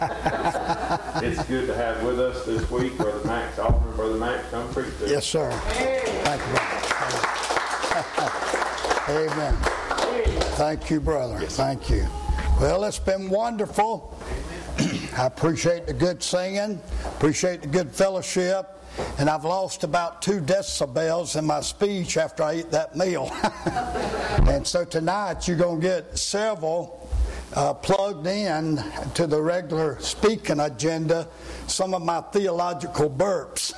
It's good to have with us this week Brother Max Altman. Brother Max, come preach to us. Yes, sir. Thank you, brother. Amen. Thank you, brother. Yes. Thank you. Well, it's been wonderful. I appreciate the good singing, appreciate the good fellowship, and I've lost about 2 decibels in my speech after I ate that meal. And so tonight you're going to get several plugged in to the regular speaking agenda, some of my theological burps.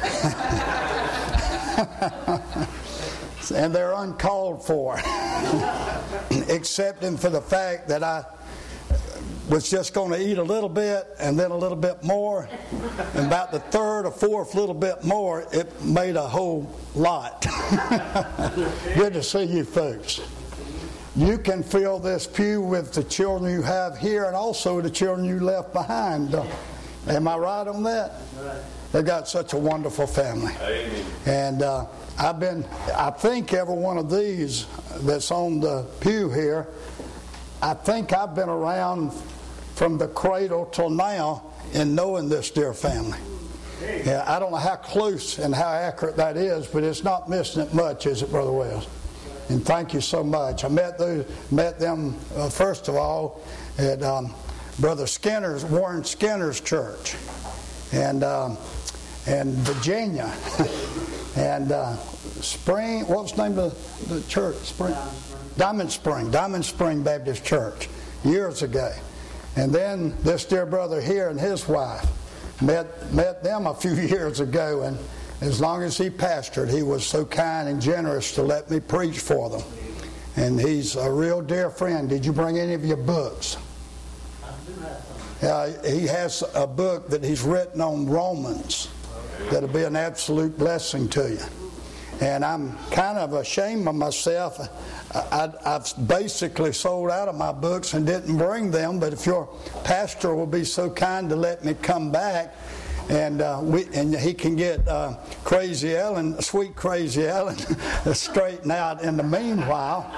And they're uncalled for, excepting for the fact that I was just going to eat a little bit and then a little bit more, and about the 3rd or 4th little bit more, it made a whole lot. Good to see you folks. You can fill this pew with the children you have here and also the children you left behind. Am I right on that? They've got such a wonderful family. Amen. And I think every one of these that's on the pew here, I think I've been around from the cradle till now in knowing this dear family. Yeah, I don't know how close and how accurate that is, but it's not missing it much, is it, Brother Wells? And thank you so much. I met them first of all at Brother Skinner's, Warren Skinner's church, and Virginia, and Spring. What was the name of the church? Diamond Spring Baptist Church, years ago. And then this dear brother here and his wife met them a few years ago, and as long as he pastored, he was so kind and generous to let me preach for them. And he's a real dear friend. Did you bring any of your books? I do have some. He has a book that he's written on Romans that'll be an absolute blessing to you. And I'm kind of ashamed of myself. I've basically sold out of my books and didn't bring them, but if your pastor will be so kind to let me come back, and he can get Sweet Crazy Ellen straightened out in the meanwhile,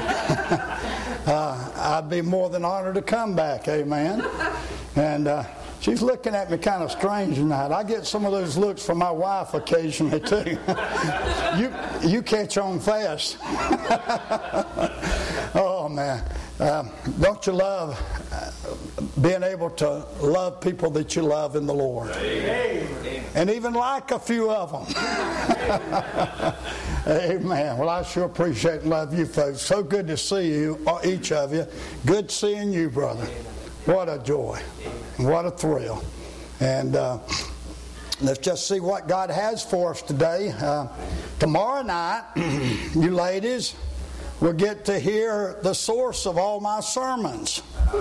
I'd be more than honored to come back, amen. And she's looking at me kind of strange tonight. I get some of those looks from my wife occasionally too. You catch on fast. Oh man, don't you love being able to love people that you love in the Lord? Amen. And even like a few of them. Amen. Well, I sure appreciate and love you folks. So good to see you, each of you. Good seeing you, brother. What a joy. What a thrill. And let's just see what God has for us today. Tomorrow night, you ladies will get to hear the source of all my sermons.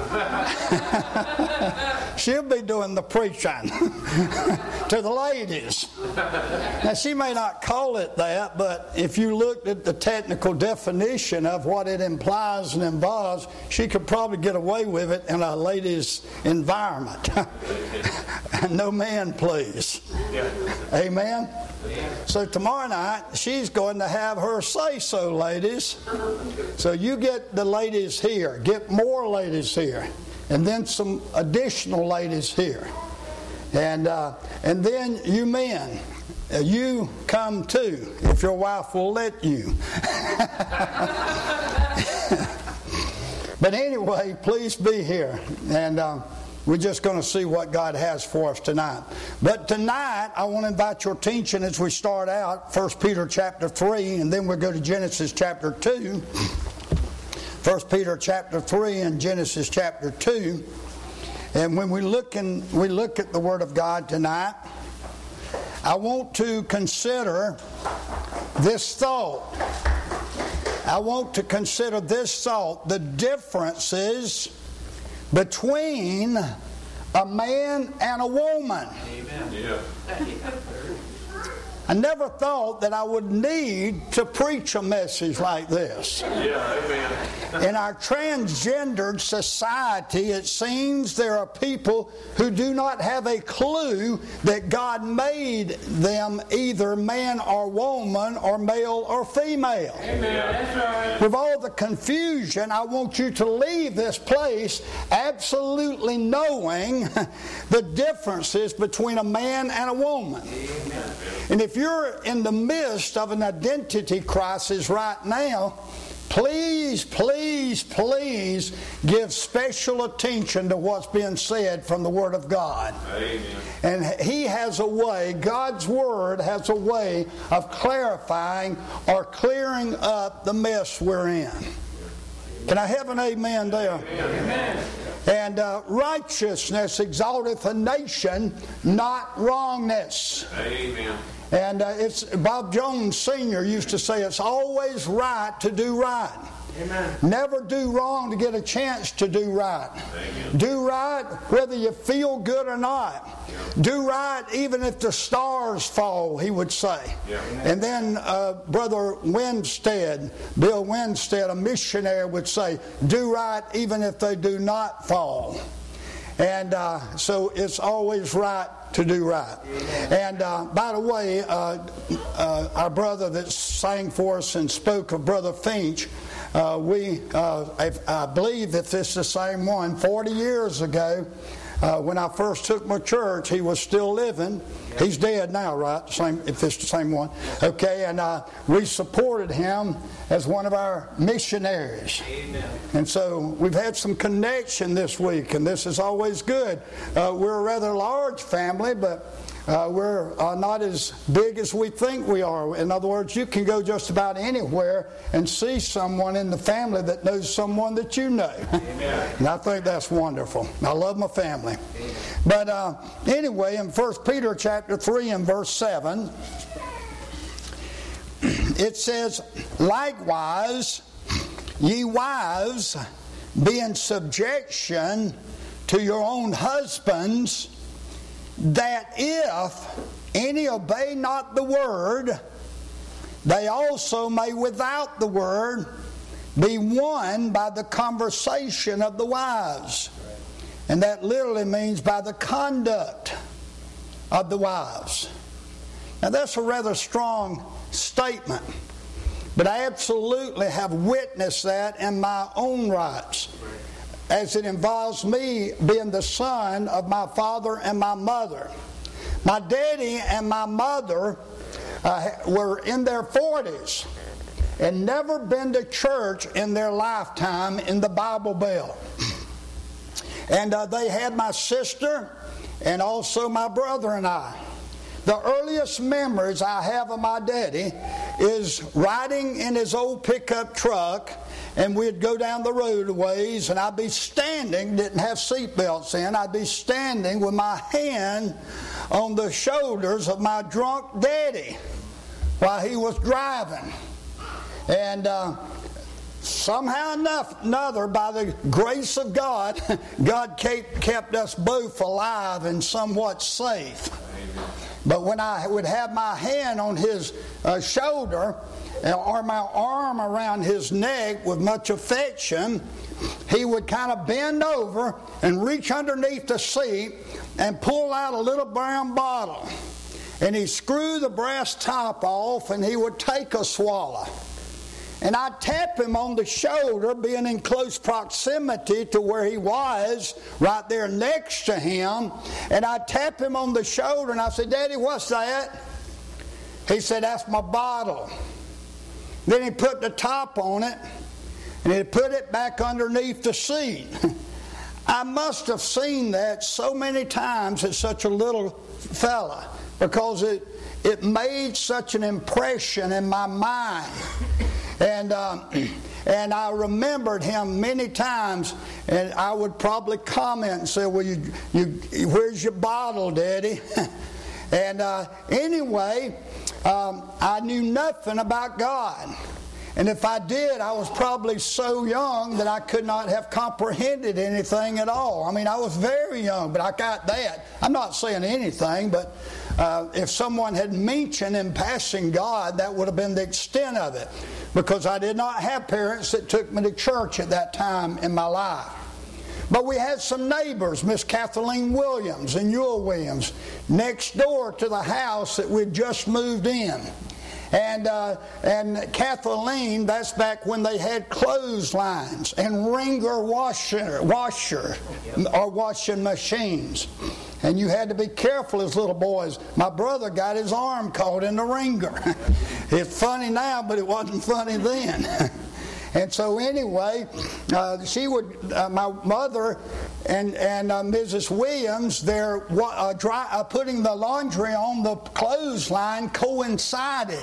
She'll be doing the preaching to the ladies. Now, she may not call it that, but if you looked at the technical definition of what it implies and involves, she could probably get away with it in a ladies' environment. No man, please. Amen? So tomorrow night, she's going to have her say-so, ladies. So you get the ladies here. Get more ladies here. And then some additional ladies here. And then you men, you come too, if your wife will let you. But anyway, please be here. And we're just going to see what God has for us tonight. But tonight, I want to invite your attention as we start out, 1 Peter chapter 3, and then we'll go to Genesis chapter 2. 1 Peter chapter 3 and Genesis chapter 2. And when we look at the Word of God tonight, I want to consider this thought. I want to consider this thought, the differences between a man and a woman. Amen. Yeah. I never thought that I would need to preach a message like this. Yeah, amen. In our transgendered society, it seems there are people who do not have a clue that God made them either man or woman or male or female. Amen. That's right. With all the confusion, I want you to leave this place absolutely knowing the differences between a man and a woman. Amen. And if you're in the midst of an identity crisis right now, please, please, please give special attention to what's being said from the Word of God. Amen. And He has a way, God's Word has a way of clarifying or clearing up the mess we're in. Can I have an amen there? Amen. And righteousness exalteth a nation, not wrongness. Amen. And it's Bob Jones Sr. used to say it's always right to do right. Amen. Never do wrong to get a chance to do right. Amen. Do right whether you feel good or not. Do right even if the stars fall, he would say. Yeah. And then Brother Winstead, Bill Winstead, a missionary, would say, do right even if they do not fall. And so it's always right to do right. And by the way, our brother that sang for us and spoke of Brother Finch, I believe if it's the same one, 40 years ago, when I first took my church, he was still living. He's dead now, right? Same, if it's the same one. Okay, and we supported him as one of our missionaries. Amen. And so we've had some connection this week, and this is always good. We're a rather large family, but we're not as big as we think we are. In other words, you can go just about anywhere and see someone in the family that knows someone that you know. And I think that's wonderful. I love my family. But anyway, in 1 Peter chapter 3 and verse 7, it says, likewise, ye wives, be in subjection to your own husbands, that if any obey not the word, they also may without the word be won by the conversation of the wives. And that literally means by the conduct of the wives. Now that's a rather strong statement, but I absolutely have witnessed that in my own rights, as it involves me being the son of my father and my mother. My daddy and my mother were in their 40s and never been to church in their lifetime in the Bible Belt. And they had my sister and also my brother and I. The earliest memories I have of my daddy is riding in his old pickup truck, and we'd go down the road a ways, and I'd be standing, didn't have seatbelts in, I'd be standing with my hand on the shoulders of my drunk daddy while he was driving. And somehow or another, by the grace of God, God kept us both alive and somewhat safe. But when I would have my hand on his shoulder or my arm around his neck with much affection, he would kind of bend over and reach underneath the seat and pull out a little brown bottle. And he'd screw the brass top off and he would take a swallow. And I'd tap him on the shoulder, being in close proximity to where he was, right there next to him. And I'd tap him on the shoulder and I said, Daddy, what's that? He said, that's my bottle. Then he put the top on it and he put it back underneath the seat. I must have seen that so many times at such a little fella, because it made such an impression in my mind. And I remembered him many times, and I would probably comment and say, well, where's your bottle, Daddy? And anyway, I knew nothing about God. And if I did, I was probably so young that I could not have comprehended anything at all. I mean, I was very young, but I got that. I'm not saying anything, but if someone had mentioned in passing God, that would have been the extent of it. Because I did not have parents that took me to church at that time in my life. But we had some neighbors, Miss Kathleen Williams and Ewell Williams, next door to the house that we'd just moved in. And Kathleen, that's back when they had clotheslines and wringer washer or washing machines. And you had to be careful as little boys. My brother got his arm caught in the wringer. It's funny now, but it wasn't funny then. And so anyway, she would, my mother and Mrs. Williams, their putting the laundry on the clothesline coincided,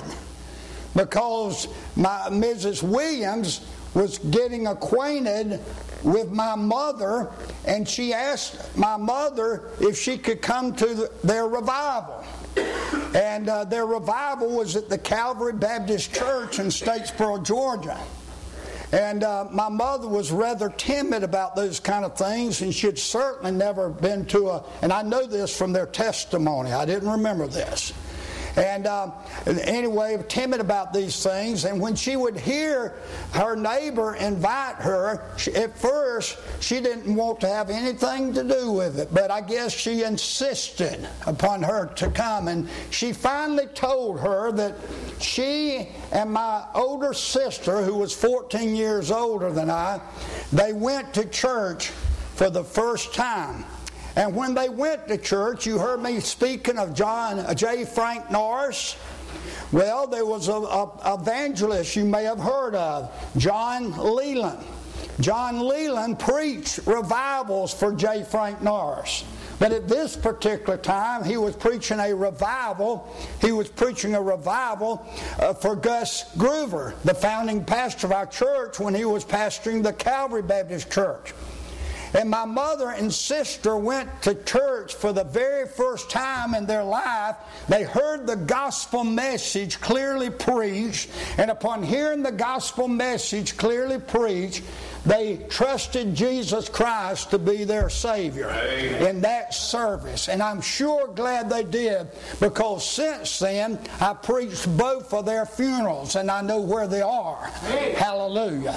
because Mrs. Williams was getting acquainted with my mother, and she asked my mother if she could come to their revival. And their revival was at the Calvary Baptist Church in Statesboro, Georgia. And my mother was rather timid about those kind of things, and she had certainly never been to and I know this from their testimony. I didn't remember this. And anyway, timid about these things. And when she would hear her neighbor invite her, at first she didn't want to have anything to do with it. But I guess she insisted upon her to come. And she finally told her that she and my older sister, who was 14 years older than I, they went to church for the first time. And when they went to church, you heard me speaking of John J. Frank Norris. Well, there was an evangelist you may have heard of, John Leland. John Leland preached revivals for J. Frank Norris. But at this particular time, he was preaching a revival. He was preaching a revival for Gus Groover, the founding pastor of our church when he was pastoring the Calvary Baptist Church. And my mother and sister went to church for the very first time in their life. They heard the gospel message clearly preached, and upon hearing the gospel message clearly preached, they trusted Jesus Christ to be their Savior in that service. And I'm sure glad they did, because since then I preached both of their funerals, and I know where they are. Hallelujah.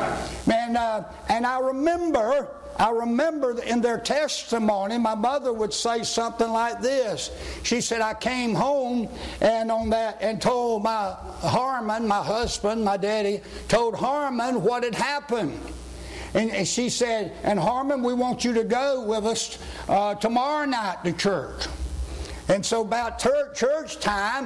And I remember in their testimony, my mother would say something like this. She said, I came home and told my Harmon, my husband, my daddy, told Harmon what had happened. And she said, and Harmon, we want you to go with us tomorrow night to church. And so about church time,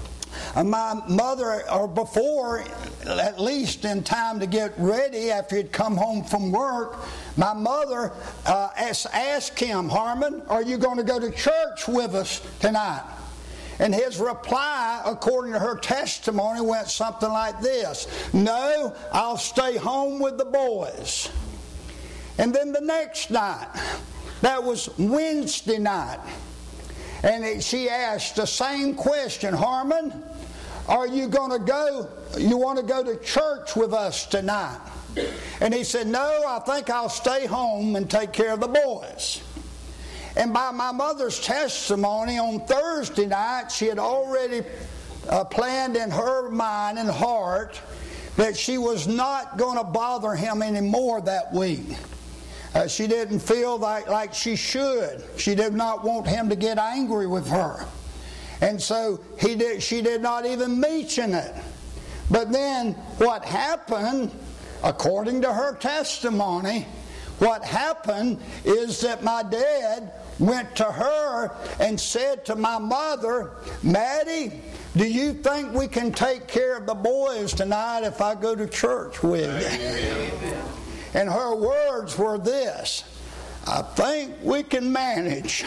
my mother, or before, at least in time to get ready after he'd come home from work, my mother asked him, Harmon, are you going to go to church with us tonight? And his reply, according to her testimony, went something like this: no, I'll stay home with the boys. And then the next night, that was Wednesday night, and she asked the same question, Harmon, are you going to go, you want to go to church with us tonight? And he said, no, I think I'll stay home and take care of the boys. And by my mother's testimony, on Thursday night, she had already planned in her mind and heart that she was not going to bother him anymore that week. She didn't feel like she should. She did not want him to get angry with her. And so she did not even mention it. But then what happened, according to her testimony, what happened is that my dad went to her and said to my mother, Maddie, do you think we can take care of the boys tonight if I go to church with you? And her words were this: I think we can manage.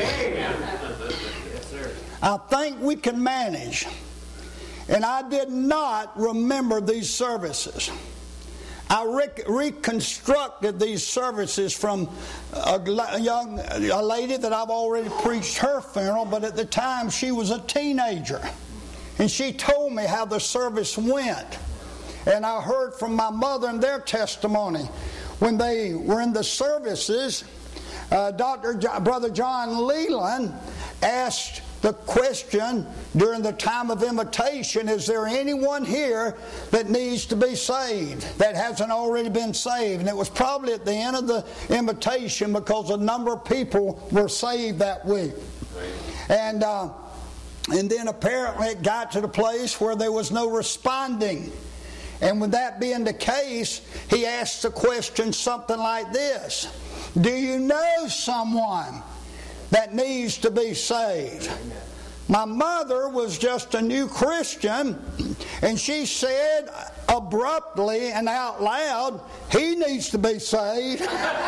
I think we can manage. And I did not remember these services. I reconstructed these services from a lady that I've already preached her funeral, but at the time she was a teenager. And she told me how the service went. and I heard from my mother and their testimony. When they were in the services, Brother John Leland asked the question during the time of invitation, is there anyone here that needs to be saved, that hasn't already been saved? And it was probably at the end of the invitation, because a number of people were saved that week. And then apparently it got to the place where there was no responding. And with that being the case, he asked the question something like this: do you know someone that needs to be saved? My mother was just a new Christian, and she said abruptly and out loud, he needs to be saved.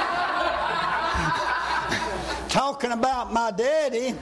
Talking about my daddy.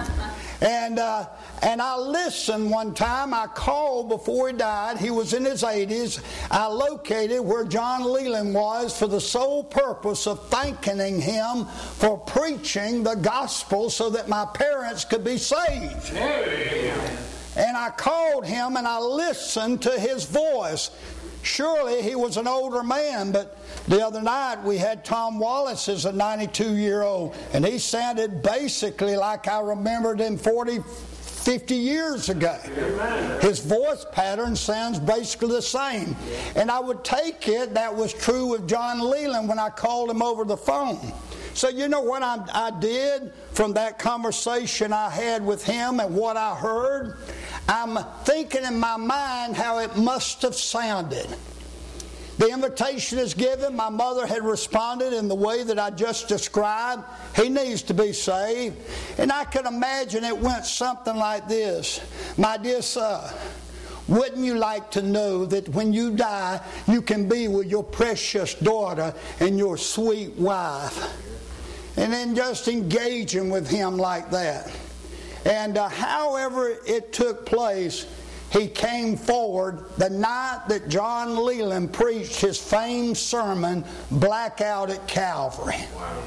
And I listened one time. I called before he died. He was in his 80s. I located where John Leland was for the sole purpose of thanking him for preaching the gospel so that my parents could be saved. Amen. And I called him and I listened to his voice. Surely he was an older man, but the other night we had Tom Wallace as a 92-year-old, and he sounded basically like I remembered him 40, 50 years ago. Amen. His voice pattern sounds basically the same. And I would take it that was true with John Leland when I called him over the phone. So you know what I did from that conversation I had with him and what I heard? I'm thinking in my mind how it must have sounded. The invitation is given. My mother had responded in the way that I just described. He needs to be saved. And I could imagine it went something like this: my dear son, wouldn't you like to know that when you die, you can be with your precious daughter and your sweet wife? And then just engaging with him like that. And however it took place, he came forward the night that John Leland preached his famed sermon, Blackout at Calvary. Wow.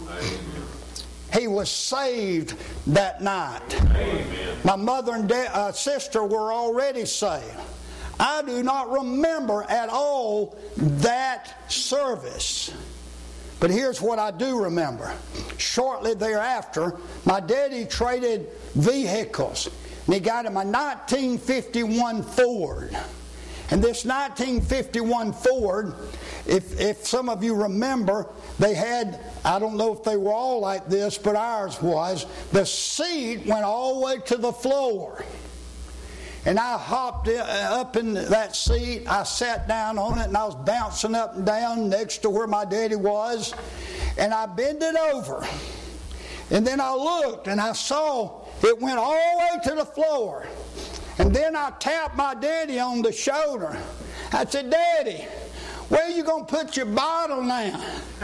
He was saved that night. Amen. My mother and sister were already saved. I do not remember at all that service. But here's what I do remember. Shortly thereafter, my daddy traded vehicles. And he got him a 1951 Ford. And this 1951 Ford, if some of you remember, they had, I don't know if they were all like this, but ours was, the seat went all the way to the floor. And I hopped up in that seat. I sat down on it, and I was bouncing up and down next to where my daddy was. And I bent it over. And then I looked, and I saw it went all the way to the floor. And then I tapped my daddy on the shoulder. I said, "Daddy, where are you going to put your bottle now?"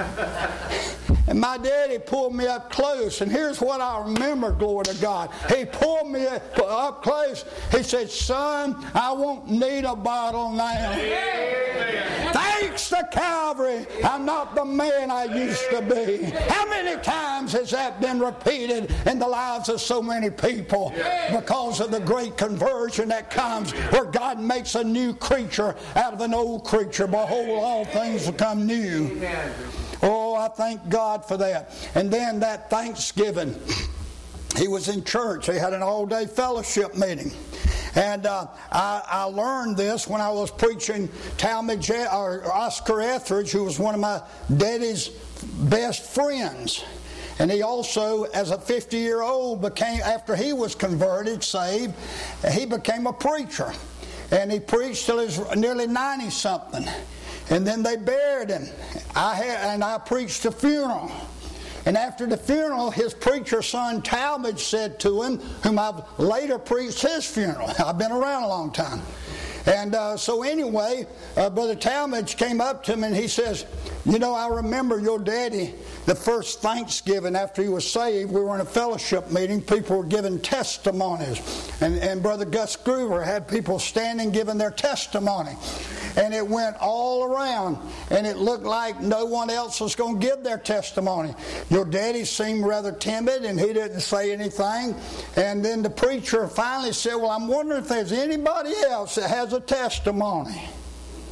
And my daddy pulled me up close. And here's what I remember, glory to God. He pulled me up close. He said, "Son, I won't need a bottle now." Amen. Thanks to Calvary, I'm not the man I used to be. How many times has that been repeated in the lives of so many people? Because of the great conversion that comes where God makes a new creature out of an old creature. Behold, all things become new. Amen. Oh, I thank God for that. And then that Thanksgiving, he was in church. They had an all-day fellowship meeting. And I learned this when I was preaching Talmadge, or Oscar Etheridge, who was one of my daddy's best friends. And he also, as a 50-year-old, became, after he was converted, saved, he became a preacher. And he preached till he was nearly 90-something. And then they buried him. I preached a funeral. And after the funeral, his preacher son Talmadge said to him, whom I've later preached his funeral. I've been around a long time. And so anyway, Brother Talmadge came up to him and he says, "You know, I remember your daddy, the first Thanksgiving after he was saved, we were in a fellowship meeting. People were giving testimonies. And Brother Gus Groover had people standing giving their testimony. And it went all around. And it looked like no one else was going to give their testimony. Your daddy seemed rather timid and he didn't say anything. And then the preacher finally said, "Well, I'm wondering if there's anybody else that has a testimony."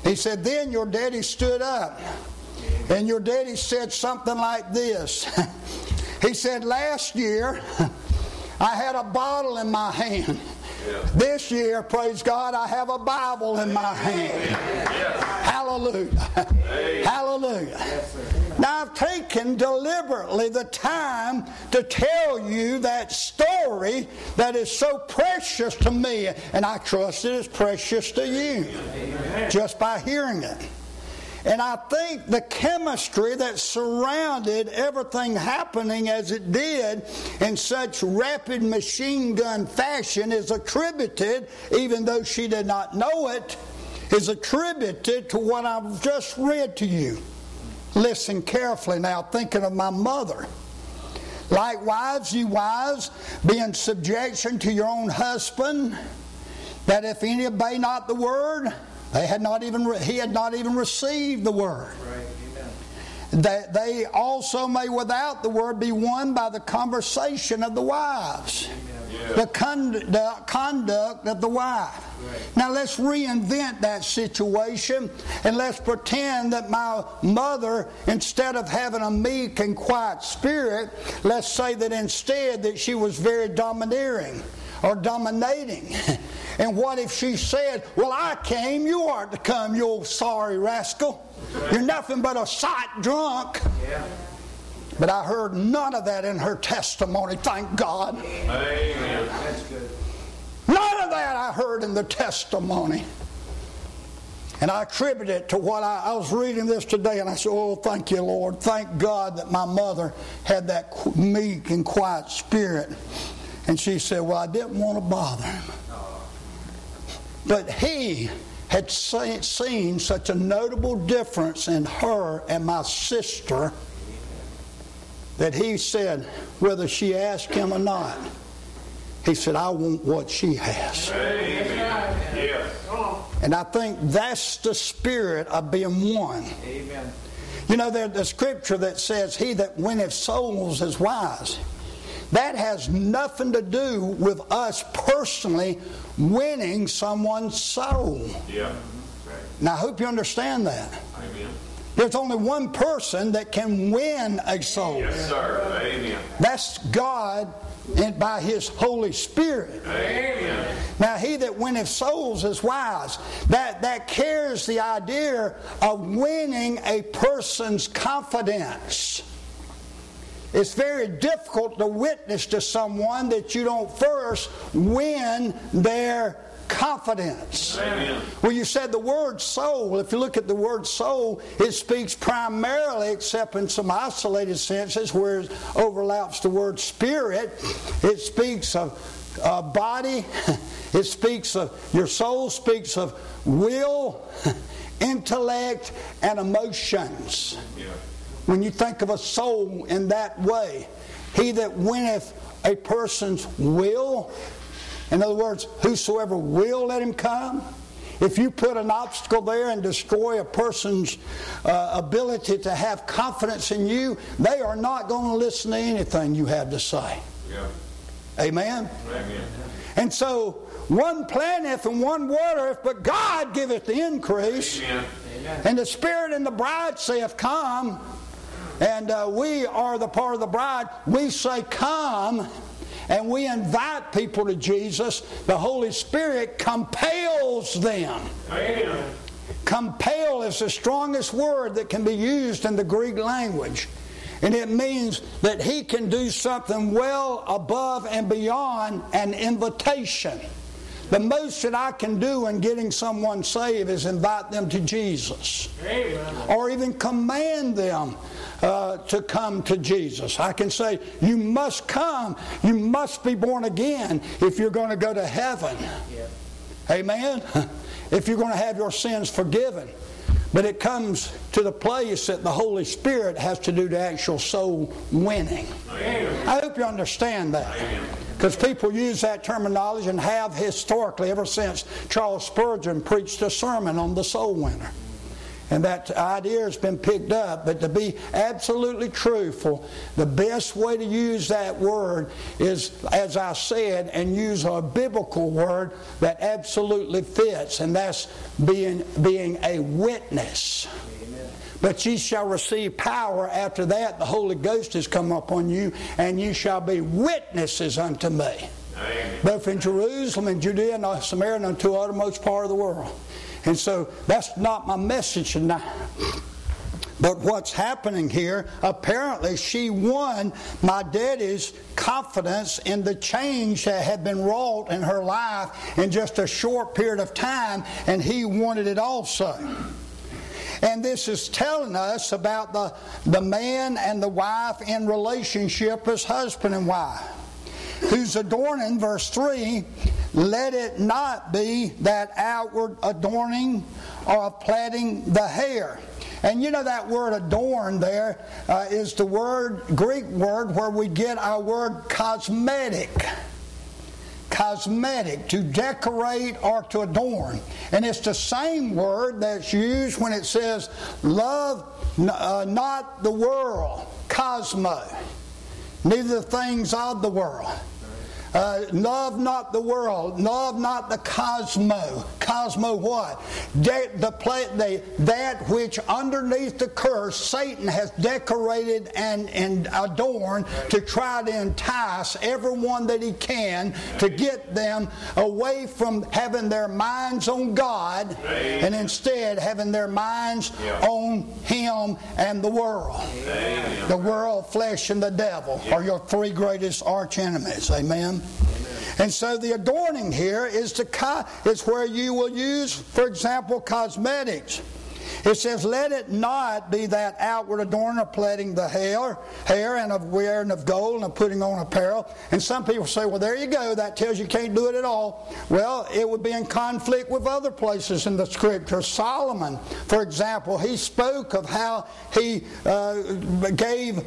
He said, then your daddy stood up. And your daddy said something like this. He said, last year, I had a bottle in my hand. This year, praise God, I have a Bible in my hand. Hallelujah. Hallelujah. Now, I've taken deliberately the time to tell you that story that is so precious to me, and I trust it is precious to you just by hearing it. And I think the chemistry that surrounded everything happening as it did in such rapid machine gun fashion is attributed, even though she did not know it, is attributed to what I've just read to you. Listen carefully now, thinking of my mother. Likewise, you wives, be in subjection to your own husband, that if any obey not the word, he had not even received the word. Right, that they also may without the word be won by the conversation of the wives. Yeah. The conduct of the wife. Right. Now let's reinvent that situation and let's pretend that my mother, instead of having a meek and quiet spirit, let's say that instead that she was very domineering or dominating. And what if she said, well, I came, you aren't to come, you old sorry rascal. You're nothing but a sight drunk. Yeah. But I heard none of that in her testimony, thank God. Amen. That's good. None of that I heard in the testimony. And I attribute it to what I was reading this today, and I said, oh, thank you, Lord. Thank God that my mother had that meek and quiet spirit. And she said, well, I didn't want to bother him. But he had seen such a notable difference in her and my sister that he said, whether she asked him or not, he said, I want what she has. Amen. Yes. And I think that's the spirit of being one. Amen. You know, there's the scripture that says, he that winneth souls is wise. That has nothing to do with us personally winning someone's soul. Yeah. Now, I hope you understand that. Amen. There's only one person that can win a soul. Yes, sir. Amen. That's God and by His Holy Spirit. Amen. Now, he that winneth souls is wise. That carries the idea of winning a person's confidence. It's very difficult to witness to someone that you don't first win their confidence. Amen. Well, you said the word soul. If you look at the word soul, it speaks primarily, except in some isolated senses where it overlaps the word spirit, it speaks of body. It speaks of, your soul speaks of will, intellect, and emotions. Yeah. When you think of a soul in that way, he that winneth a person's will, in other words, whosoever will let him come. If you put an obstacle there and destroy a person's ability to have confidence in you, they are not going to listen to anything you have to say. Yeah. Amen? Amen. And so, one planteth and one watereth, but God giveth the increase. Amen. And the Spirit and the bride saith, come. And we are the part of the bride. We say, come. And we invite people to Jesus. The Holy Spirit compels them. Amen. Compel is the strongest word that can be used in the Greek language. And it means that He can do something well above and beyond an invitation. The most that I can do in getting someone saved is invite them to Jesus. Amen. Or even command them to come to Jesus. I can say, you must come. You must be born again if you're going to go to heaven. Yep. Amen? If you're going to have your sins forgiven. But it comes to the place that the Holy Spirit has to do the actual soul winning. Amen. I hope you understand that. Because people use that terminology and have historically ever since Charles Spurgeon preached a sermon on the soul winner. And that idea has been picked up. But to be absolutely truthful, the best way to use that word is, as I said, and use a biblical word that absolutely fits, and that's being a witness. Amen. But ye shall receive power. After that, the Holy Ghost has come upon you, and ye shall be witnesses unto me. Amen. Both in Jerusalem and Judea and Samaria and unto the uttermost part of the world. And so that's not my message tonight. But what's happening here, apparently she won my daddy's confidence in the change that had been wrought in her life in just a short period of time, and he wanted it also. And this is telling us about the man and the wife in relationship as husband and wife. Whose adorning, verse 3, let it not be that outward adorning or of plaiting the hair. And you know that word adorn there is the Greek word where we get our word cosmetic. Cosmetic, to decorate or to adorn. And it's the same word that's used when it says, love not the world, cosmo. Neither the things of the world. Love not the world. Love not the cosmo. Cosmo what? That which underneath the curse Satan has decorated and adorned to try to entice everyone that he can to get them away from having their minds on God and instead having their minds on Him and the world. The world, flesh, and the devil are your three greatest arch enemies. Amen. And so the adorning here is where you will use, for example, cosmetics. It says, let it not be that outward adorning of plaiting the hair and of wearing of gold and of putting on apparel. And some people say, well, there you go, that tells you can't do it at all. Well, it would be in conflict with other places in the Scripture. Solomon, for example, he spoke of how he gave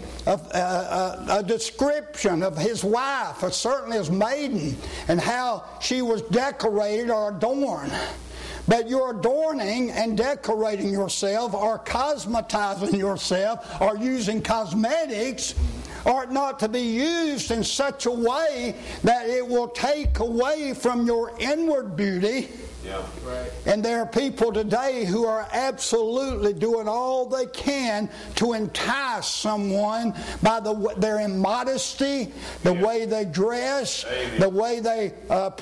a description of his wife, or certainly his maiden, and how she was decorated or adorned. But your adorning and decorating yourself or cosmetizing yourself or using cosmetics ought not to be used in such a way that it will take away from your inward beauty. Yeah. Right. And there are people today who are absolutely doing all they can to entice someone by their immodesty, the way they dress, the way they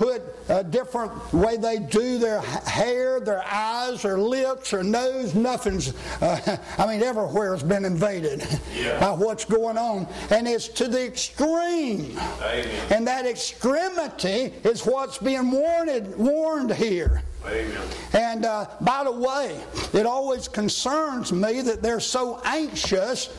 different way they do their hair, their eyes, their lips, their nose. Nothing's, everywhere has been invaded by what's going on. And it's to the extreme. Amen. And that extremity is what's being warned here. Amen. And by the way, it always concerns me that they're so anxious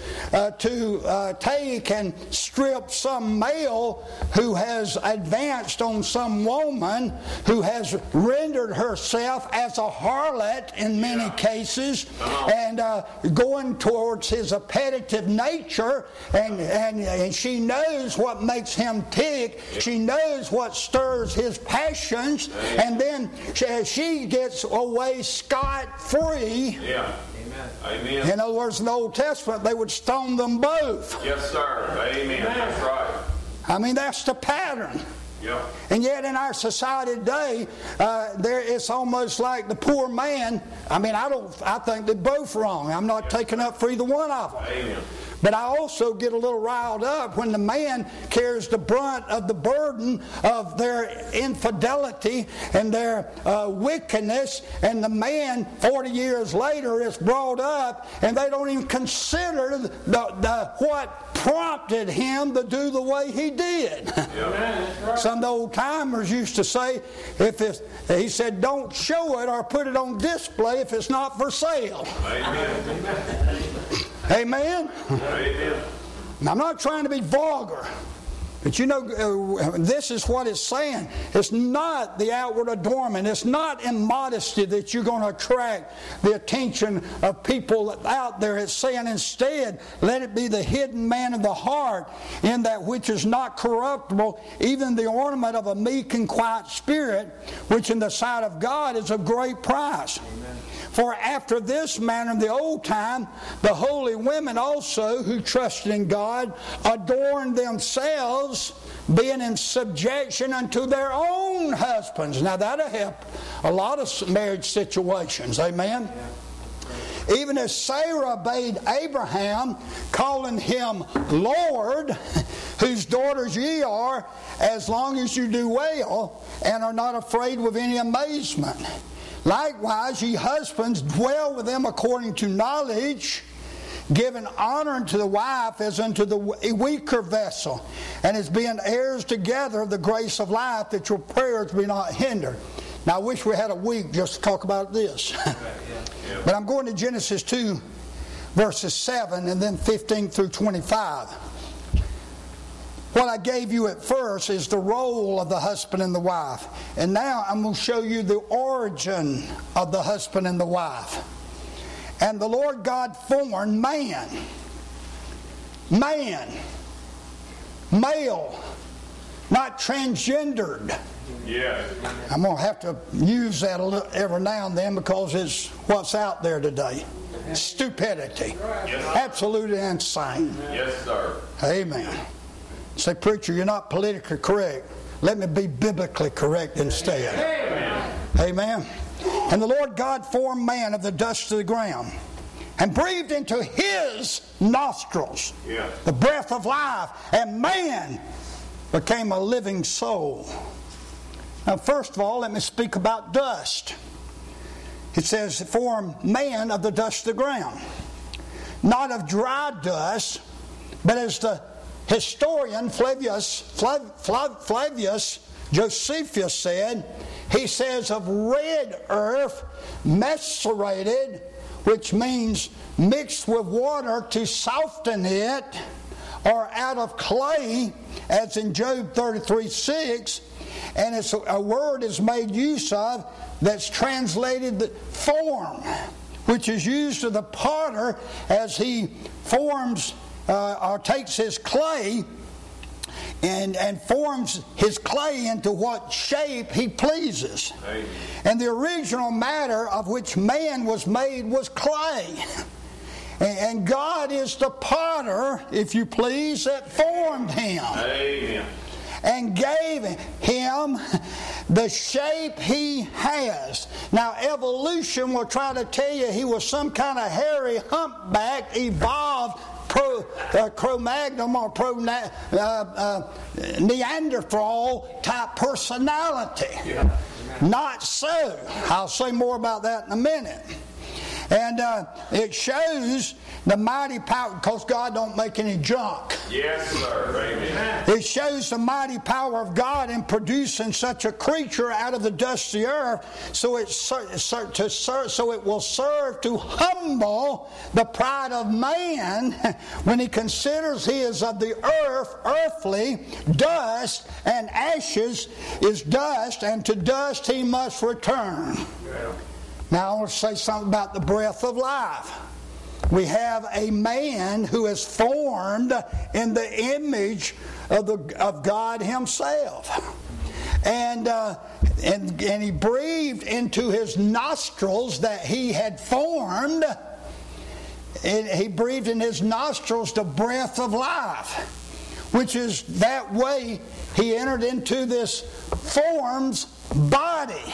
to take and strip some male who has advanced on some woman who has rendered herself as a harlot in many cases and going towards his appetitive nature, and she knows what makes him tick. She knows what stirs his passions, and then she gets away scot-free. Yeah. Amen. In other words, in the Old Testament, they would stone them both. Yes, sir. Amen. That's right. That's the pattern. Yeah. And yet in our society today, it's almost like the poor man. I think they're both wrong. I'm not taking up for either one of them. Amen. But I also get a little riled up when the man carries the brunt of the burden of their infidelity and their wickedness, and the man 40 years later is brought up and they don't even consider what prompted him to do the way he did. Yeah. Some of the old timers used to say, he said, don't show it or put it on display if it's not for sale. Amen. Amen? Amen. Now, I'm not trying to be vulgar, but this is what it's saying. It's not the outward adornment. It's not immodesty that you're going to attract the attention of people out there. It's saying instead, let it be the hidden man of the heart in that which is not corruptible, even the ornament of a meek and quiet spirit, which in the sight of God is of great price. Amen. For after this manner in the old time, the holy women also who trusted in God adorned themselves, being in subjection unto their own husbands. Now that'll help a lot of marriage situations. Amen? Even as Sarah obeyed Abraham, calling him Lord, whose daughters ye are, as long as you do well, and are not afraid with any amazement. Likewise, ye husbands, dwell with them according to knowledge, giving honor unto the wife as unto the weaker vessel, and as being heirs together of the grace of life, that your prayers be not hindered. Now, I wish we had a week just to talk about this. But I'm going to Genesis 2, verses 7 and then 15 through 25. What I gave you at first is the role of the husband and the wife. And now I'm going to show you the origin of the husband and the wife. And the Lord God formed man, male, not transgendered. Yeah. I'm going to have to use that every now and then because it's what's out there today. Stupidity. Yes, absolutely insane. Yes, sir. Amen. Say, preacher, you're not politically correct. Let me be biblically correct instead. Amen. Amen. And the Lord God formed man of the dust of the ground and breathed into his nostrils the breath of life, and man became a living soul. Now, first of all, let me speak about dust. It says, formed man of the dust of the ground. Not of dry dust, but as the historian Flavius Josephus said, he says of red earth, macerated, which means mixed with water to soften it, or out of clay, as in Job 33:6, and it's a word is made use of that's translated form, which is used of the potter as he forms or takes his clay and forms his clay into what shape he pleases. Amen. And the original matter of which man was made was clay. And God is the potter, if you please, that formed him. Amen. And gave him the shape he has. Now, evolution will try to tell you he was some kind of hairy humpback, evolved Cro-Magnon or Neanderthal type personality. Yeah. Not so. I'll say more about that in a minute. And it shows the mighty power, because God don't make any junk. Yes, sir. Amen. It shows the mighty power of God in producing such a creature out of the dust of the earth, so it will serve to humble the pride of man when he considers he is of the earth, earthly, dust, and ashes is dust, and to dust he must return. Yeah. Now I want to say something about the breath of life. We have a man who is formed in the image of God himself. And he breathed into his nostrils that he had formed. And he breathed in his nostrils the breath of life, which is that way he entered into this form's body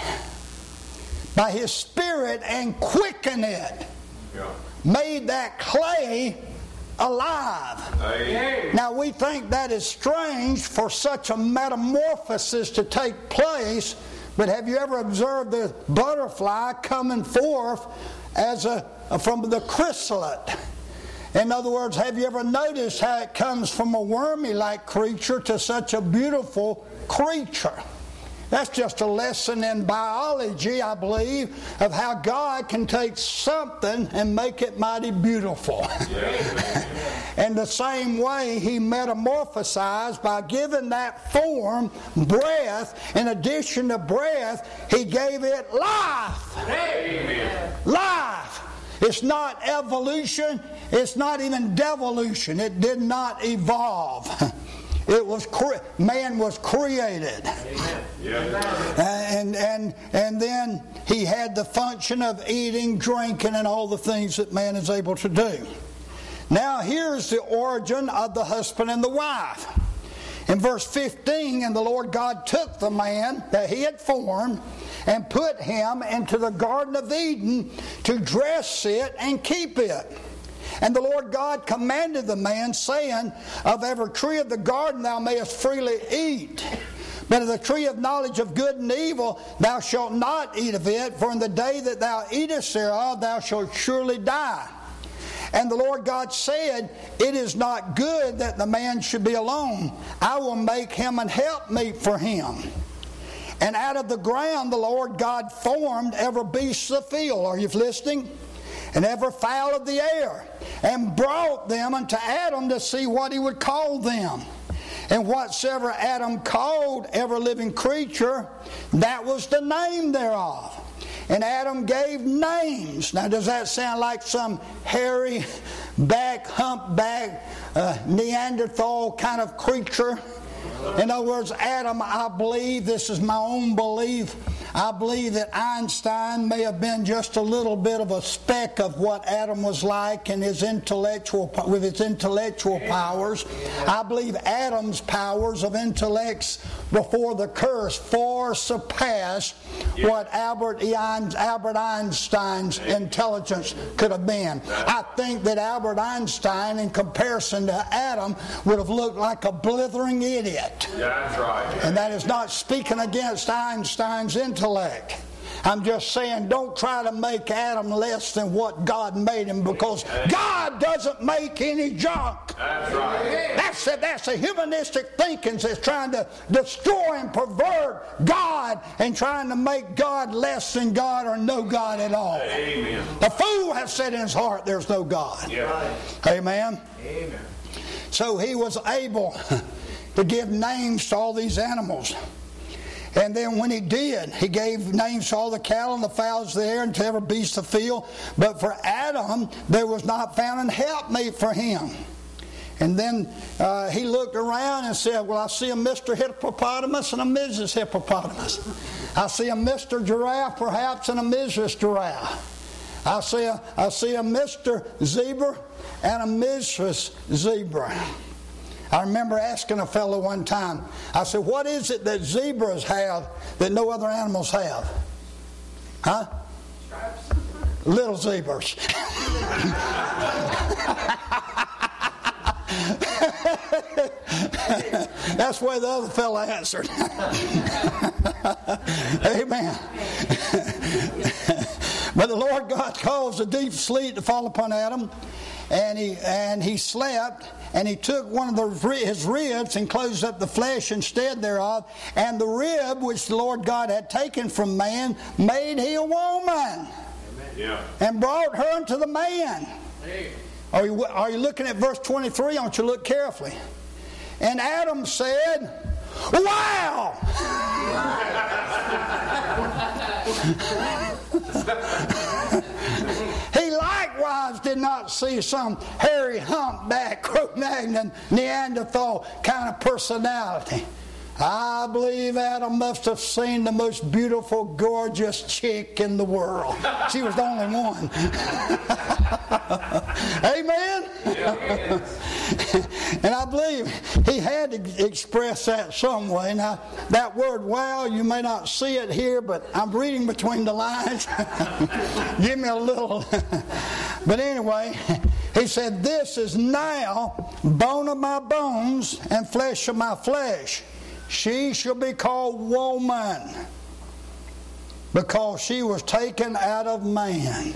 by his spirit and quickened it. Yeah. Made that clay alive. Amen. Now we think that is strange for such a metamorphosis to take place, but have you ever observed the butterfly coming forth from the chrysalid? In other words, have you ever noticed how it comes from a wormy-like creature to such a beautiful creature? That's just a lesson in biology, I believe, of how God can take something and make it mighty beautiful. And the same way he metamorphosized by giving that form breath. In addition to breath, he gave it life. Amen. Life. It's not evolution. It's not even devolution. It did not evolve. Man was created. Amen. Yeah. And then he had the function of eating, drinking, and all the things that man is able to do. Now here's the origin of the husband and the wife. In verse 15, and the Lord God took the man that he had formed and put him into the Garden of Eden to dress it and keep it. And the Lord God commanded the man, saying, of every tree of the garden thou mayest freely eat, but of the tree of knowledge of good and evil thou shalt not eat of it, for in the day that thou eatest thereof thou shalt surely die. And the Lord God said, it is not good that the man should be alone. I will make him an helpmeet for him. And out of the ground the Lord God formed every beast of the field. Are you listening? And every fowl of the air, and brought them unto Adam to see what he would call them. And whatsoever Adam called every living creature, that was the name thereof. And Adam gave names. Now, does that sound like some hairy back, humpback, Neanderthal kind of creature? In other words, Adam, I believe, this is my own belief, I believe that Einstein may have been just a little bit of a speck of what Adam was like in his with his intellectual powers. I believe Adam's powers of intellects before the curse far surpassed what Albert Einstein's intelligence could have been. I think that Albert Einstein, in comparison to Adam, would have looked like a blithering idiot. That's right. And that is not speaking against Einstein's intellect. I'm just saying, don't try to make Adam less than what God made him, because God doesn't make any junk. That's right. That's a humanistic thinking that's trying to destroy and pervert God and trying to make God less than God or no God at all. Amen. The fool has said in his heart, there's no God. Yeah. Amen. Amen. So he was able to give names to all these animals. And then when he did, he gave names to all the cattle and the fowls of the air and to every beast of the field. But for Adam, there was not found an helpmeet for him. And then he looked around and said, well, I see a Mr. Hippopotamus and a Mrs. Hippopotamus. I see a Mr. Giraffe perhaps and a Mrs. Giraffe. I see a Mr. Zebra and a Mrs. Zebra. I remember asking a fellow one time, I said, what is it that zebras have that no other animals have? Huh? Stripes. Little zebras. That's why the other fellow answered. Amen. But the Lord God caused a deep sleep to fall upon Adam, and he slept, and he took one of his ribs and closed up the flesh instead thereof, and the rib which the Lord God had taken from man made he a woman. Yeah. And brought her unto the man. Are you looking at verse 23? I want you to look carefully. And Adam said, wow! He likewise did not see some hairy humpback, Cro-Magnon, Neanderthal kind of personality. I believe Adam must have seen the most beautiful, gorgeous chick in the world. She was the only one. Amen? And I believe he had to express that some way. Now, that word wow, you may not see it here, but I'm reading between the lines. Give me a little. But anyway, he said, this is now bone of my bones and flesh of my flesh. She shall be called woman, because she was taken out of man.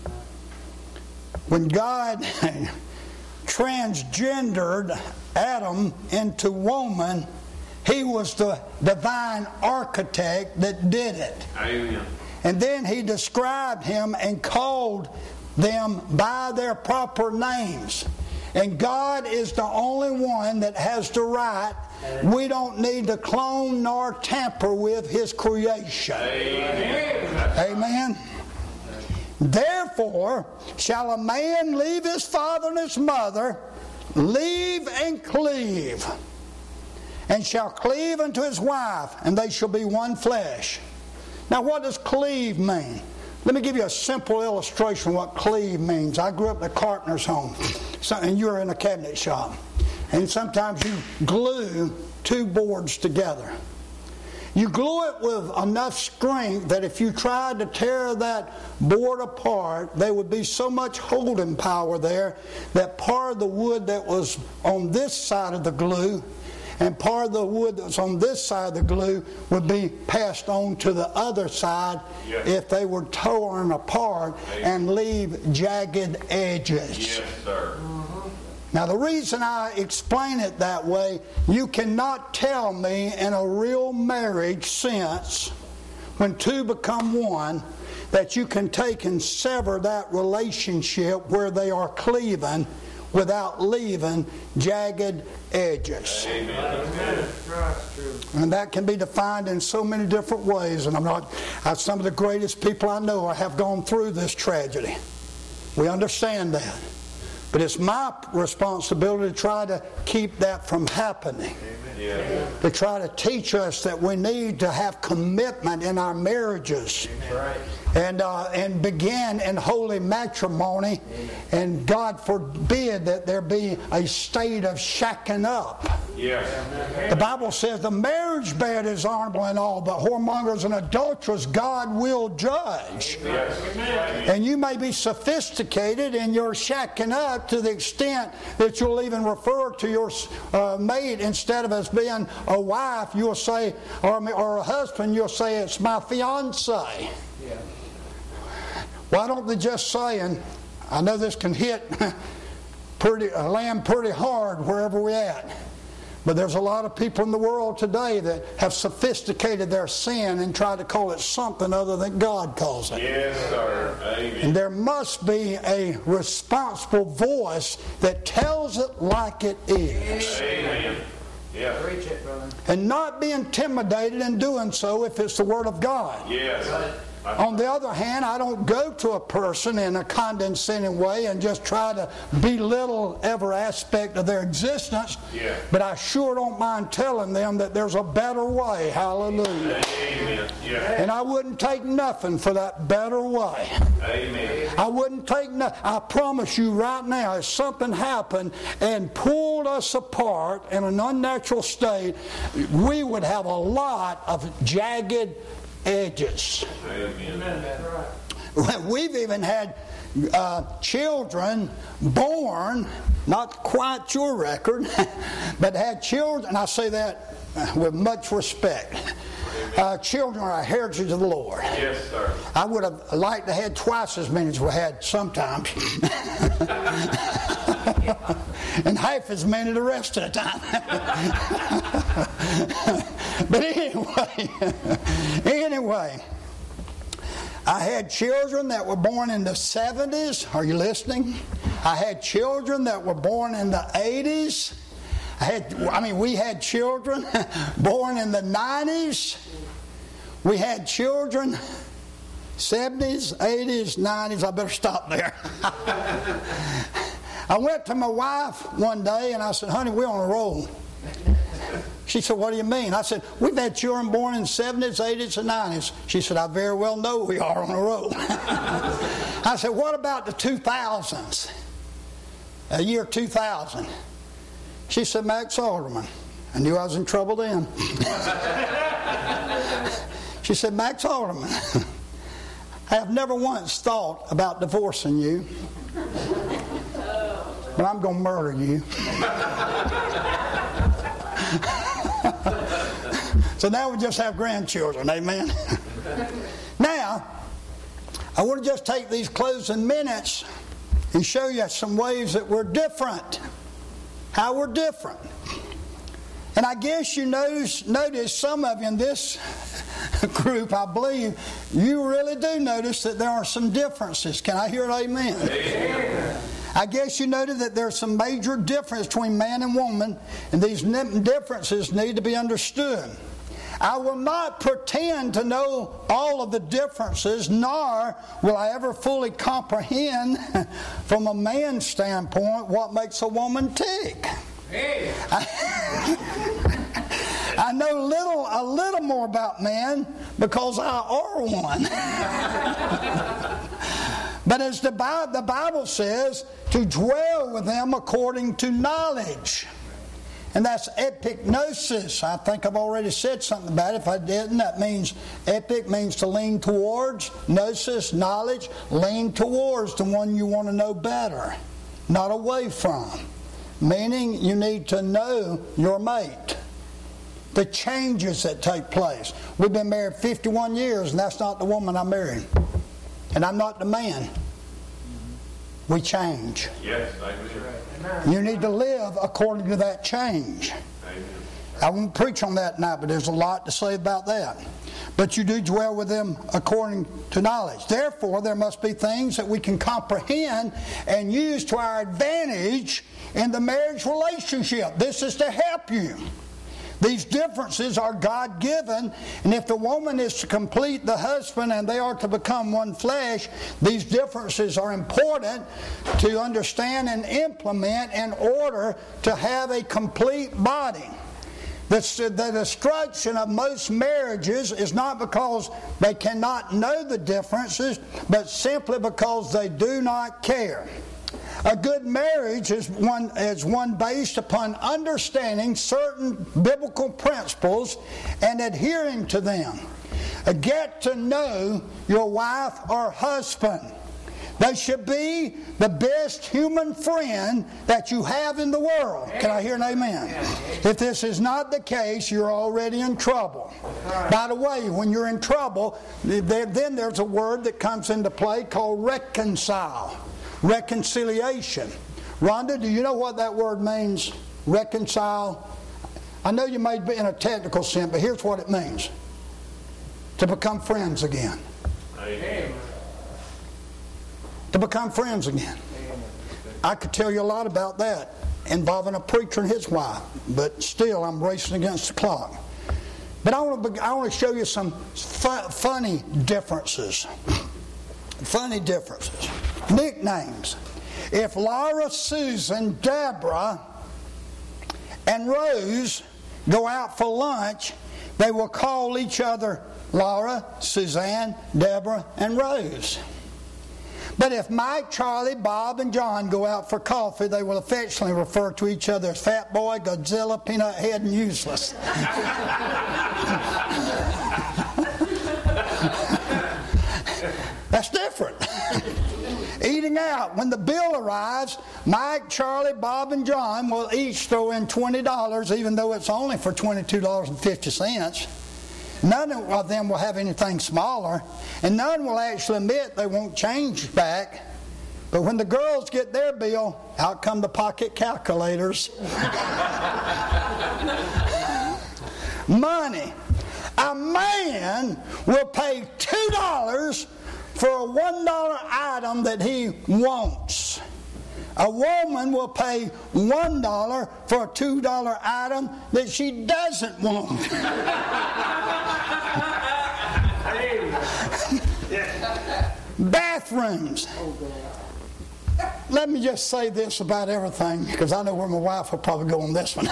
When God transgendered Adam into woman, he was the divine architect that did it. Amen. And then he described him and called them by their proper names. And God is the only one that has the right. We don't need to clone nor tamper with his creation. Amen. Amen. Therefore shall a man leave his father and his mother, leave and cleave. and shall cleave unto his wife, and they shall be one flesh. Now what does cleave mean? Let me give you a simple illustration of what cleave means. I grew up in a carpenter's home, and you were in a cabinet shop. And sometimes you glue two boards together. You glue it with enough strength that if you tried to tear that board apart, there would be so much holding power there that part of the wood that was on this side of the glue and part of the wood that was on this side of the glue would be passed on to the other side if they were torn apart and leave jagged edges. Yes, sir. Now the reason I explain it that way, you cannot tell me in a real marriage sense, when two become one, that you can take and sever that relationship where they are cleaving without leaving jagged edges. Amen. And that can be defined in so many different ways. And some of the greatest people I know have gone through this tragedy. We understand that. But it's my responsibility to try to keep that from happening. Yeah. To try to teach us that we need to have commitment in our marriages. And begin in holy matrimony. And God forbid that there be a state of shacking up. Yes. The Bible says the marriage bed is honorable and all, but whoremongers and adulterers God will judge. Yes. And you may be sophisticated in your shacking up to the extent that you'll even refer to your mate instead of as being a wife, you'll say, or a husband, you'll say it's my fiance. Yeah. Why don't they just say, and I know this can hit land pretty hard wherever we're at, but there's a lot of people in the world today that have sophisticated their sin and try to call it something other than God calls it. Yes, sir. Amen. And there must be a responsible voice that tells it like it is. Amen. Yeah. Preach it, brother. And not be intimidated in doing so if it's the Word of God. Yes. On the other hand, I don't go to a person in a condescending way and just try to belittle every aspect of their existence. Yeah. But I sure don't mind telling them that there's a better way. Hallelujah. Amen. Yeah. And I wouldn't take nothing for that better way. Amen. I wouldn't take nothing. I promise you right now, if something happened and pulled us apart in an unnatural state, we would have a lot of jagged edges. Amen. We've even had children born, not quite your record, but had children, and I say that with much respect. Children are a heritage of the Lord. Yes, sir. I would have liked to have had twice as many as we had sometimes. And half as many the rest of the time. But anyway, I had children that were born in the 70s. Are you listening? I had children that were born in the 80s. We had children born in the 90s. We had children 70s, 80s, 90s. I better stop there. I went to my wife one day and I said, honey, we're on a roll. She said, what do you mean? I said, we've had children born in the 70s, 80s, and 90s. She said, I very well know we are on a roll. I said, what about the 2000s? The year 2000. She said, Max Alderman. I knew I was in trouble then. She said, Max Alderman, I have never once thought about divorcing you, but I'm going to murder you. So now we just have grandchildren, amen? Now, I want to just take these closing minutes and show you some ways that we're different. How we're different. And I guess you notice some of you in this group, I believe, you really do notice that there are some differences. Can I hear an amen? Amen. I guess you noted that there's some major difference between man and woman, and these differences need to be understood. I will not pretend to know all of the differences, nor will I ever fully comprehend from a man's standpoint what makes a woman tick. Hey. I know a little more about men because I are one. But as the Bible says, to dwell with them according to knowledge. And that's epignosis. I think I've already said something about it. If I didn't, that means epic means to lean towards. Gnosis, knowledge, lean towards the one you want to know better, not away from. Meaning you need to know your mate. The changes that take place. We've been married 51 years and that's not the woman I married. And I'm not the man. We change. Yes, amen. You need to live according to that change. Amen. I won't preach on that now, but there's a lot to say about that. But you do dwell with them according to knowledge. Therefore, there must be things that we can comprehend and use to our advantage in the marriage relationship. This is to help you. These differences are God-given, and if the woman is to complete the husband and they are to become one flesh, these differences are important to understand and implement in order to have a complete body. The destruction of most marriages is not because they cannot know the differences, but simply because they do not care. A good marriage is one based upon understanding certain biblical principles and adhering to them. Get to know your wife or husband. They should be the best human friend that you have in the world. Can I hear an amen? If this is not the case, you're already in trouble. By the way, when you're in trouble, then there's a word that comes into play called reconcile. Reconciliation. Rhonda, do you know what that word means? Reconcile? I know you may be in a technical sense, but here's what it means. To become friends again. Amen. To become friends again. I could tell you a lot about that involving a preacher and his wife, but still I'm racing against the clock. But I want to show you some funny differences. Funny differences. Nicknames. If Laura, Susan, Deborah, and Rose go out for lunch, they will call each other Laura, Suzanne, Deborah, and Rose. But if Mike, Charlie, Bob, and John go out for coffee, they will affectionately refer to each other as Fat Boy, Godzilla, Peanut Head, and Useless. That's different. Eating out. When the bill arrives, Mike, Charlie, Bob, and John will each throw in $20, even though it's only for $22.50. None of them will have anything smaller, and none will actually admit they won't change back. But when the girls get their bill, out come the pocket calculators. Money. A man will pay $2 for a $1 item that he wants. A woman will pay $1 for a $2 item that she doesn't want. Bathrooms. Let me just say this about everything, because I know where my wife will probably go on this one.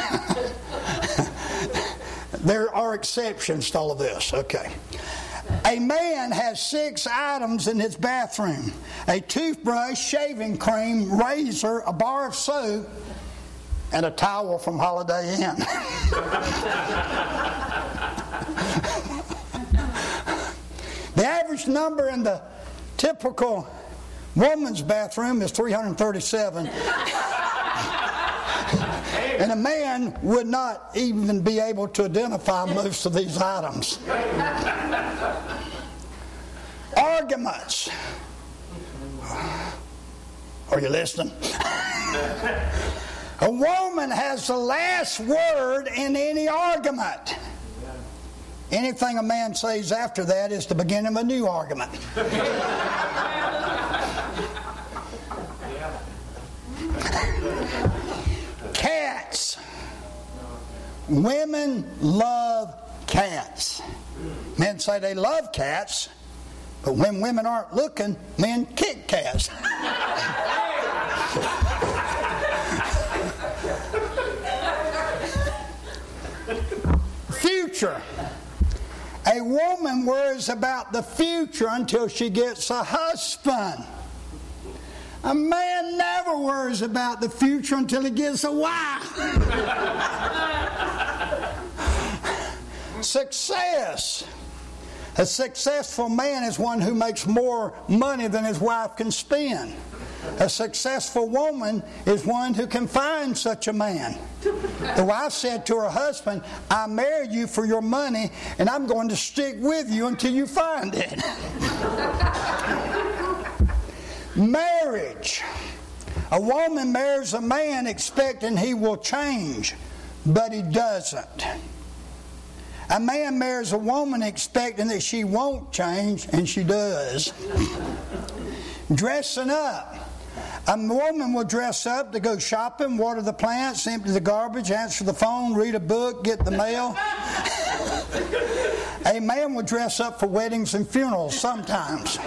There are exceptions to all of this. Okay. A man has 6 items in his bathroom: a toothbrush, shaving cream, razor, a bar of soap, and a towel from Holiday Inn. The average number in the typical woman's bathroom is 337. And a man would not even be able to identify most of these items. Arguments. Are you listening? A woman has the last word in any argument. Anything a man says after that is the beginning of a new argument. Cats. Women love cats. Men say they love cats, but when women aren't looking, men kick cats. future. A woman worries about the future until she gets a husband. A man never worries about the future until he gets a wife. Success. A successful man is one who makes more money than his wife can spend. A successful woman is one who can find such a man. The wife said to her husband, I married you for your money, and I'm going to stick with you until you find it. Marriage. A woman marries a man expecting he will change, but he doesn't. A man marries a woman expecting that she won't change, and she does. Dressing up. A woman will dress up to go shopping, water the plants, empty the garbage, answer the phone, read a book, get the mail. A man will dress up for weddings and funerals sometimes.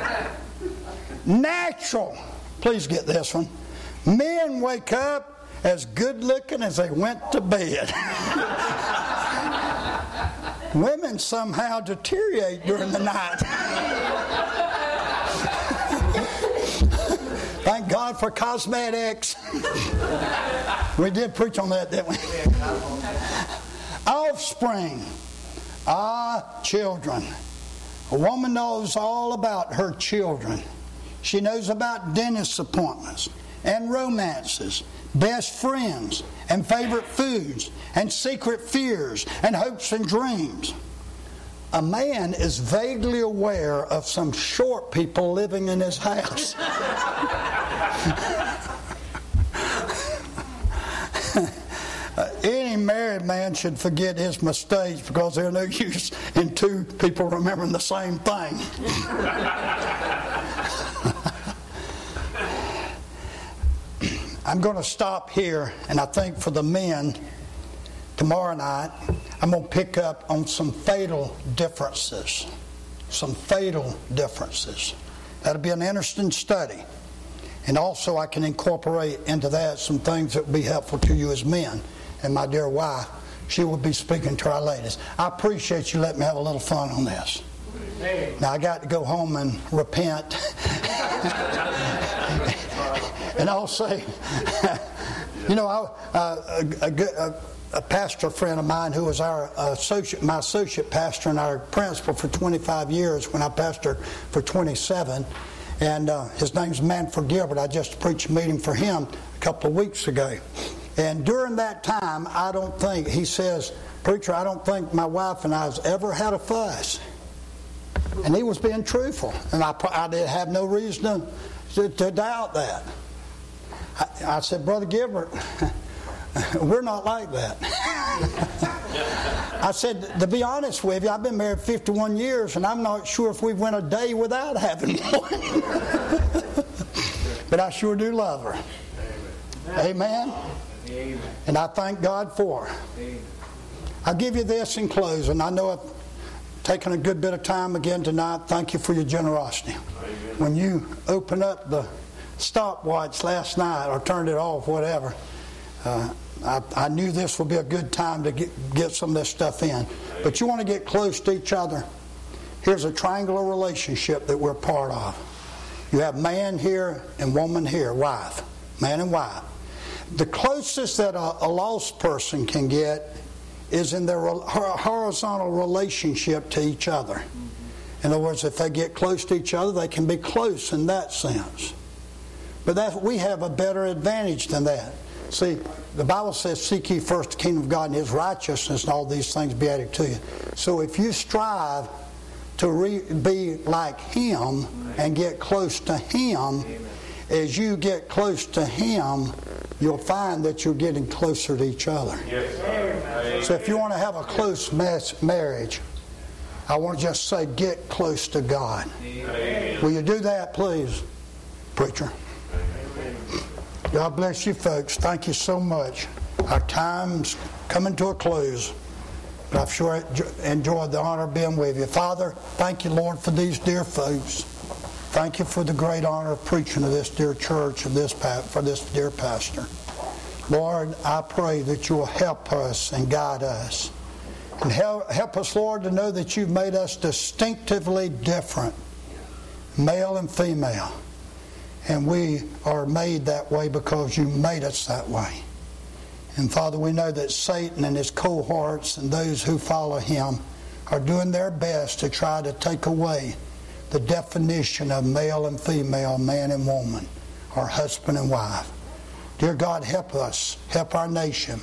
Natural. Please get this one. Men wake up as good looking as they went to bed. Women somehow deteriorate during the night. Thank God for cosmetics. We did preach on that, didn't we? Offspring. Children. A woman knows all about her children. She knows about dentist appointments and romances, best friends and favorite foods and secret fears and hopes and dreams. A man is vaguely aware of some short people living in his house. Any married man should forget his mistakes because there's no use in two people remembering the same thing. I'm going to stop here, and I think for the men, tomorrow night, I'm going to pick up on some fatal differences. Some fatal differences. That'll be an interesting study. And also I can incorporate into that some things that will be helpful to you as men. And my dear wife, she will be speaking to our ladies. I appreciate you letting me have a little fun on this. Now I got to go home and repent. And I'll say, you know, a pastor friend of mine who was my associate pastor and our principal for 25 years when I pastored for 27, and his name's Manford Gilbert. I just preached a meeting for him a couple of weeks ago. And during that time, he says, preacher, I don't think my wife and I has ever had a fuss. And he was being truthful. And I did have no reason to doubt that. I said, Brother Gilbert, we're not like that. I said, to be honest with you, I've been married 51 years, and I'm not sure if we went a day without having one. But I sure do love her. Amen? Amen. And I thank God for her. Amen. I'll give you this in closing. I know I've taken a good bit of time again tonight. Thank you for your generosity. Amen. When you open up the stopwatch last night or turned it off, whatever, I knew this would be a good time to get some of this stuff in. But you want to get close to each other. Here's a triangular relationship that we're part of. You have man here and woman here, wife. Man and wife. The closest that a lost person can get is in their horizontal relationship to each other. In other words, if they get close to each other, they can be close in that sense. But we have a better advantage than that. See, the Bible says, seek ye first the kingdom of God and His righteousness, and all these things be added to you. So if you strive to be like Him and get close to Him, as you get close to Him, you'll find that you're getting closer to each other. Yes. So if you want to have a close marriage, I want to just say, get close to God. Amen. Will you do that, please, preacher? God bless you folks. Thank you so much. Our time's coming to a close. But I've sure enjoyed the honor of being with you. Father, thank you, Lord, for these dear folks. Thank you for the great honor of preaching to this dear church and for this dear pastor. Lord, I pray that you will help us and guide us And help us, Lord, to know that you've made us distinctively different, male and female. And we are made that way because you made us that way. And Father, we know that Satan and his cohorts and those who follow him are doing their best to try to take away the definition of male and female, man and woman, or husband and wife. Dear God, help us, help our nation.